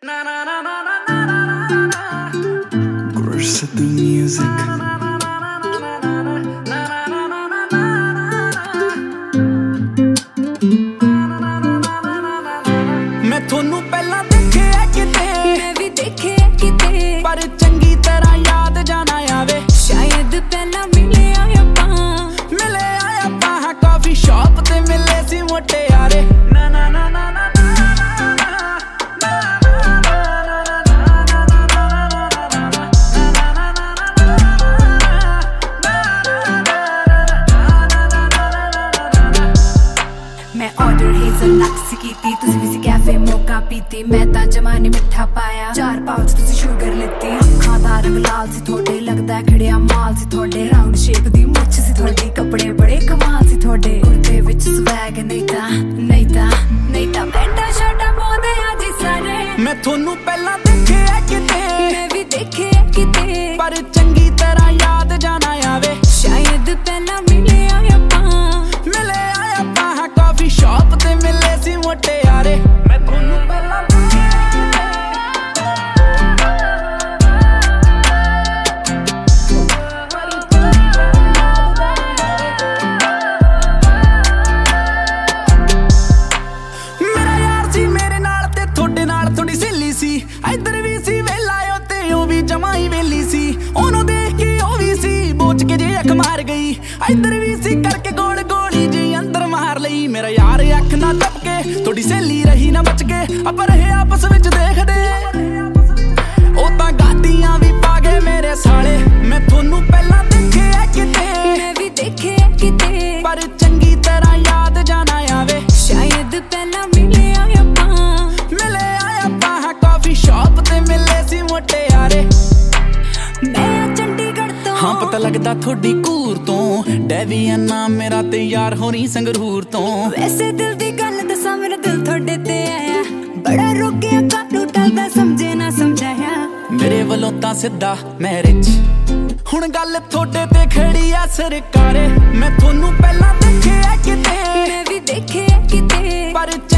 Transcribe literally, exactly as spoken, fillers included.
Curse the music. मैं थोनू पहला देखे किते, मैं भी देखे किते, पर चंगी तरह याद जाना आवे। शायद पहला मिले आया पा मिले आया पा हाँ कॉफी शॉप ते मिले सी मोटे यारे। ना ना ना ना ना मैं ऑर्डर हेज़लनट्स कीती, तुसी भी सी कैफे मोका पीती। मैं तां जमाने मिठा पाया, चार पाउच तुसी शुगर लेती। अखां दा रंग लाल सी थोड़े, लगदा खड़िया माल सी थोड़े। राउंड शेप दी मुछ सी थोड़ी, कपड़े बड़े कमाल सी थोड़े। कुर्ते विच स्वैग नहीं तां नहीं तां नहीं तां पैंटा शर्टां पाउंदे आ जी सारे। मैं थोनू पहला देखे किते, मैं भी देखे किते, पर चंगी तरह याद जाना आवे। शायद पहला मिले आया पा मिले आया पा हाँ कॉफी शॉप ते मिले सी मोटे यारे। मैं थोनू पहला मेरा यार सी मेरे नाल ते थोड़े नाल थोड़ी सहेली सी। इधर भी सी वेला ते ओ भी जमा ही वेली सी। ओनू देख के ओ भी सी बोच के जे अख मार गई। इधर भी सी करके गोल गोली जी अंदर मार लई। मेरा यार अख ना टपके, थोड़ी सहेली रही ना बच के। अब रहे आपस विच देखदे, ओ तां गादियां भी पा गए मेरे साले। मैं थोनू पहला देखे किते, मैं भी देखे किते, पर चंगी तरह याद जाना आवे। शायद पहला मिले आया पा मिले आया पा हाँ कॉफी शॉप ते मिले सी मोटे यारे। मैं चंडीगढ़ तो हाँ पता लगदा थोड़ी घूर तो, डेवियन नाम मेरा ते यार होनी संगरूर तो। वैसे दिल दी गल दसां मेरा दिल थोड़े ते आया। बड़ा रोकिया काटू टलदा समझे ना समझाया। मेरे वलों तां सिद्धा मैरिज, हुण गल थोड़े ते खड़ी आ सरकारे। मैं थोनू पहला देखे किते, मैं भी देखे किते, पर